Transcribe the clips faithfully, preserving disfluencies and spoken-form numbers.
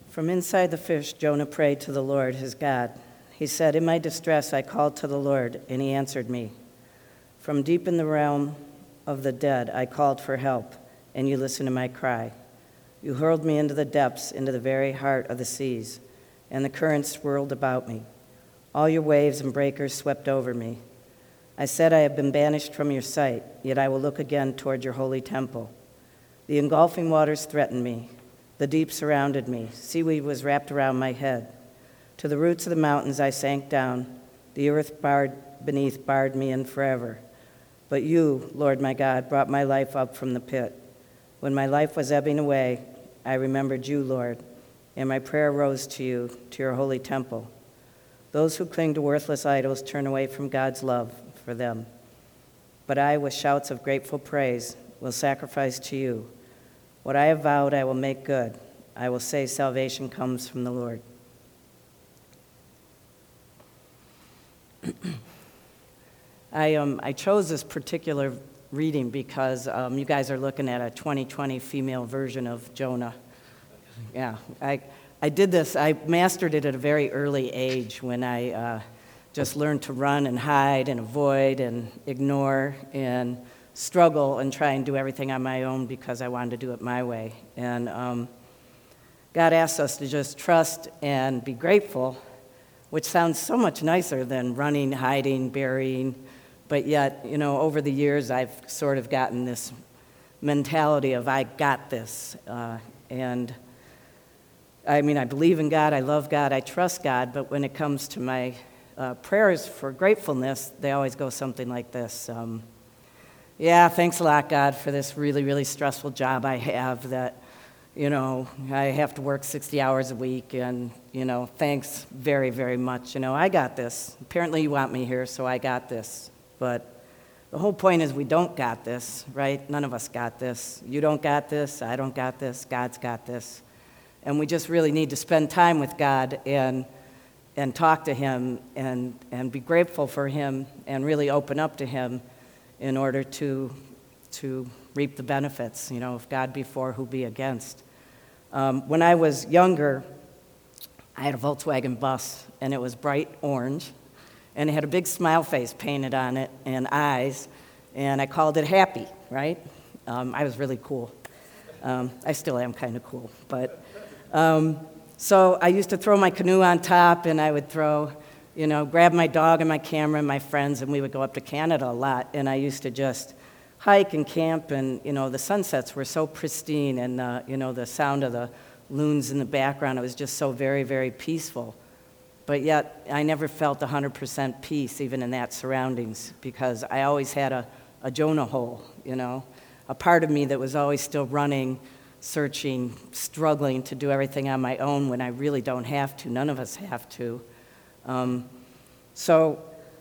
From inside the fish, Jonah prayed to the Lord, his God. He said, "In my distress I called to the Lord, and he answered me. From deep in the realm of the dead I called for help, and you listened to my cry. You hurled me into the depths, into the very heart of the seas, and the currents swirled about me. All your waves and breakers swept over me. I said, I have been banished from your sight, yet I will look again toward your holy temple. The engulfing waters threatened me. The deep surrounded me. Seaweed was wrapped around my head. To the roots of the mountains I sank down. The earth barred beneath barred me in forever. But you, Lord my God, brought my life up from the pit. When my life was ebbing away, I remembered you, Lord, and my prayer rose to you, to your holy temple. Those who cling to worthless idols turn away from God's love for them. But I, with shouts of grateful praise, will sacrifice to you. What I have vowed I will make good. I will say salvation comes from the Lord." I um I chose this particular reading because um, you guys are looking at a twenty twenty female version of Jonah. Yeah, I I did this. I mastered it at a very early age when I uh, just learned to run and hide and avoid and ignore and struggle and try and do everything on my own because I wanted to do it my way. And um, God asks us to just trust and be grateful, which sounds so much nicer than running, hiding, burying. But yet, you know, over the years, I've sort of gotten this mentality of I got this. Uh, and I mean, I believe in God, I love God, I trust God, but when it comes to my uh, prayers for gratefulness, they always go something like this. Um, Yeah, thanks a lot, God, for this really, really stressful job I have that, you know, I have to work sixty hours a week, and, you know, thanks very, very much. You know, I got this. Apparently you want me here, so I got this. But the whole point is we don't got this, right? None of us got this. You don't got this. I don't got this. God's got this. And we just really need to spend time with God and and talk to him and, and be grateful for him and really open up to him in order to to reap the benefits. You know, if God be for, who be against? Um, when I was younger, I had a Volkswagen bus, and it was bright orange, and it had a big smile face painted on it and eyes, and I called it Happy, right? Um, I was really cool. Um, I still am kind of cool, but um, so I used to throw my canoe on top, and I would throw You know, grab my dog and my camera and my friends, and we would go up to Canada a lot. And I used to just hike and camp, and, you know, the sunsets were so pristine, and, uh, you know, the sound of the loons in the background, it was just so very, very peaceful. But yet, I never felt one hundred percent peace, even in that surroundings, because I always had a, a Jonah hole, you know, a part of me that was always still running, searching, struggling to do everything on my own when I really don't have to. None of us have to. Um, so,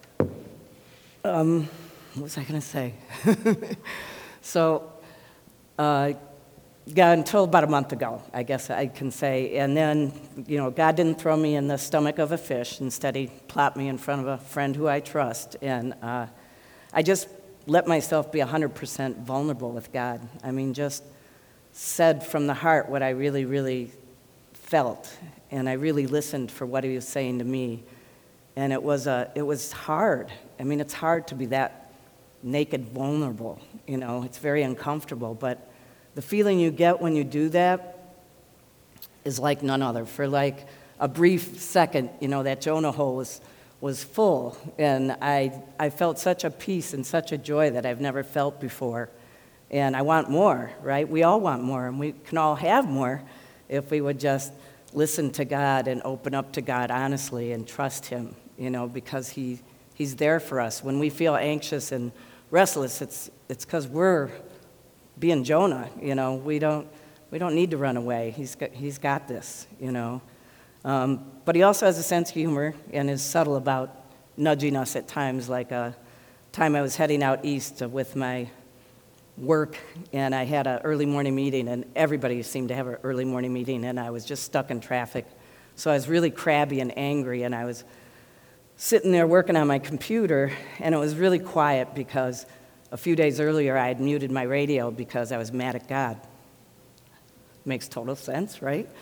um, what was I going to say? so, uh, yeah, until about a month ago, I guess I can say. And then, you know, God didn't throw me in the stomach of a fish. Instead, he plopped me in front of a friend who I trust. And uh, I just let myself be one hundred percent vulnerable with God. I mean, just said from the heart what I really, really felt. And I really listened for what he was saying to me. And it was a, it was hard. I mean, it's hard to be that naked, vulnerable. You know, it's very uncomfortable. But the feeling you get when you do that is like none other. For like a brief second, you know, that Jonah hole was, was full. And I, I felt such a peace and such a joy that I've never felt before. And I want more, right? We all want more. And we can all have more if we would just listen to God and open up to God honestly and trust him, you know, because he he's there for us. When we feel anxious and restless, it's it's because we're being Jonah, you know. We don't we don't need to run away. He's got, he's got this, you know. Um, but he also has a sense of humor and is subtle about nudging us at times. Like a time I was heading out east with my work, and I had an early morning meeting, and everybody seemed to have an early morning meeting, and I was just stuck in traffic. So I was really crabby and angry, and I was sitting there working on my computer, and it was really quiet because a few days earlier I had muted my radio because I was mad at God. Makes total sense, right?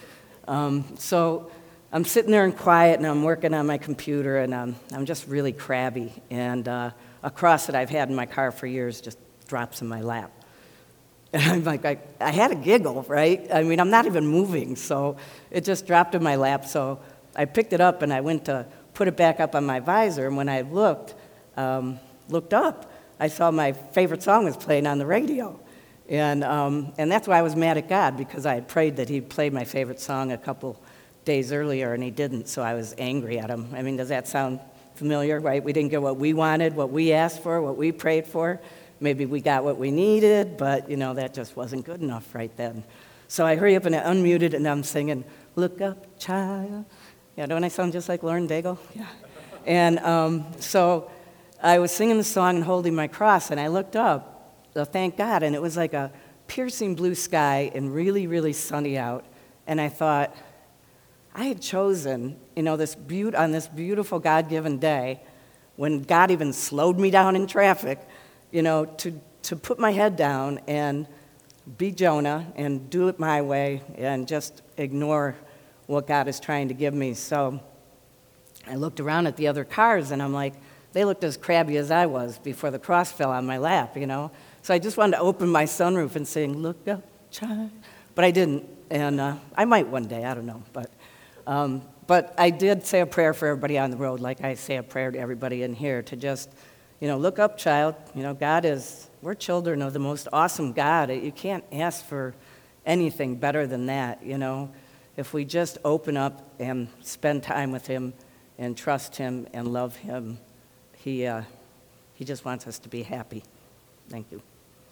Um, so I'm sitting there in quiet, and I'm working on my computer, and I'm, I'm just really crabby. And uh, a cross that I've had in my car for years just drops in my lap. And I'm like, I, I had a giggle, right? I mean, I'm not even moving, so it just dropped in my lap. So I picked it up, and I went to put it back up on my visor, and when I looked, um, looked up, I saw my favorite song was playing on the radio. And, um, and that's why I was mad at God, because I had prayed that he'd play my favorite song a couple days earlier, and he didn't, so I was angry at him. I mean, does that sound familiar, right? We didn't get what we wanted, what we asked for, what we prayed for. Maybe we got what we needed, but, you know, that just wasn't good enough right then. So I hurry up and I unmuted, and I'm singing, "Look up, child." Yeah, don't I sound just like Lauren Daigle? Yeah. And um, so I was singing the song and holding my cross, and I looked up, so thank God, and it was like a piercing blue sky and really, really sunny out. And I thought, I had chosen, you know, this be- on this beautiful God-given day, when God even slowed me down in traffic, you know, to, to put my head down and be Jonah and do it my way and just ignore what God is trying to give me. So I looked around at the other cars, and I'm like, they looked as crabby as I was before the cross fell on my lap, you know. So I just wanted to open my sunroof and sing, "Look up, child," but I didn't, and uh, I might one day, I don't know. But, um, but I did say a prayer for everybody on the road, like I say a prayer to everybody in here, to just, you know, look up, child. You know, God is, we're children of the most awesome God. You can't ask for anything better than that, you know. If we just open up and spend time with him and trust him and love him, he, uh, he just wants us to be happy. Thank you.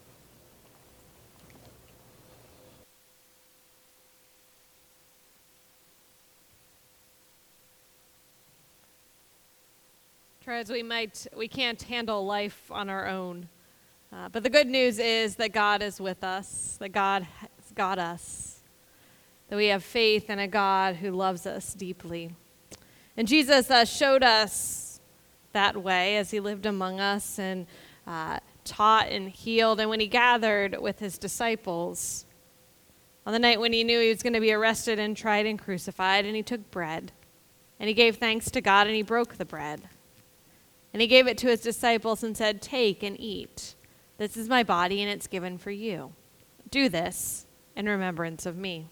As we might, we can't handle life on our own. Uh, but the good news is that God is with us, that God has got us, that we have faith in a God who loves us deeply. And Jesus uh, showed us that way as he lived among us and uh, taught and healed. And when he gathered with his disciples on the night when he knew he was going to be arrested and tried and crucified, and he took bread, and he gave thanks to God, and he broke the bread. And he gave it to his disciples and said, "Take and eat. This is my body, and it's given for you. Do this in remembrance of me."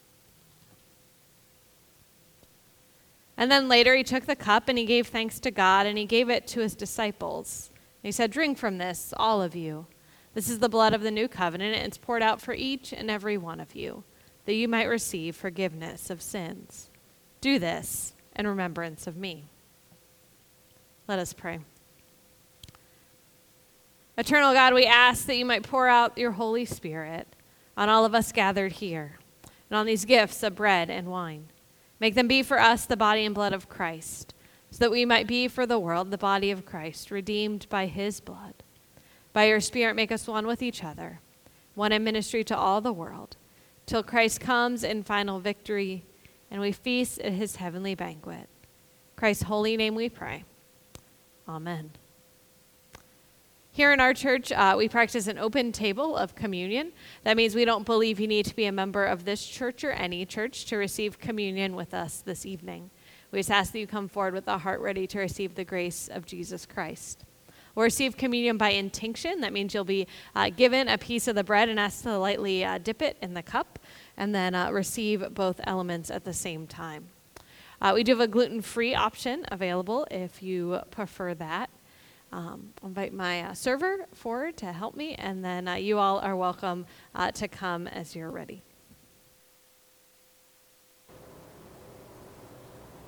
And then later he took the cup, and he gave thanks to God, and he gave it to his disciples. And he said, "Drink from this, all of you. This is the blood of the new covenant, and it's poured out for each and every one of you, that you might receive forgiveness of sins. Do this in remembrance of me." Let us pray. Eternal God, we ask that you might pour out your Holy Spirit on all of us gathered here and on these gifts of bread and wine. Make them be for us the body and blood of Christ, so that we might be for the world the body of Christ, redeemed by his blood. By your Spirit, make us one with each other, one in ministry to all the world, till Christ comes in final victory and we feast at his heavenly banquet. Christ's holy name we pray. Amen. Here in our church, uh, we practice an open table of communion. That means we don't believe you need to be a member of this church or any church to receive communion with us this evening. We just ask that you come forward with a heart ready to receive the grace of Jesus Christ. We'll receive communion by intinction. That means you'll be uh, given a piece of the bread and asked to lightly uh, dip it in the cup and then uh, receive both elements at the same time. Uh, we do have a gluten-free option available if you prefer that. Um, I'll invite my uh, server forward to help me, and then uh, you all are welcome uh, to come as you're ready.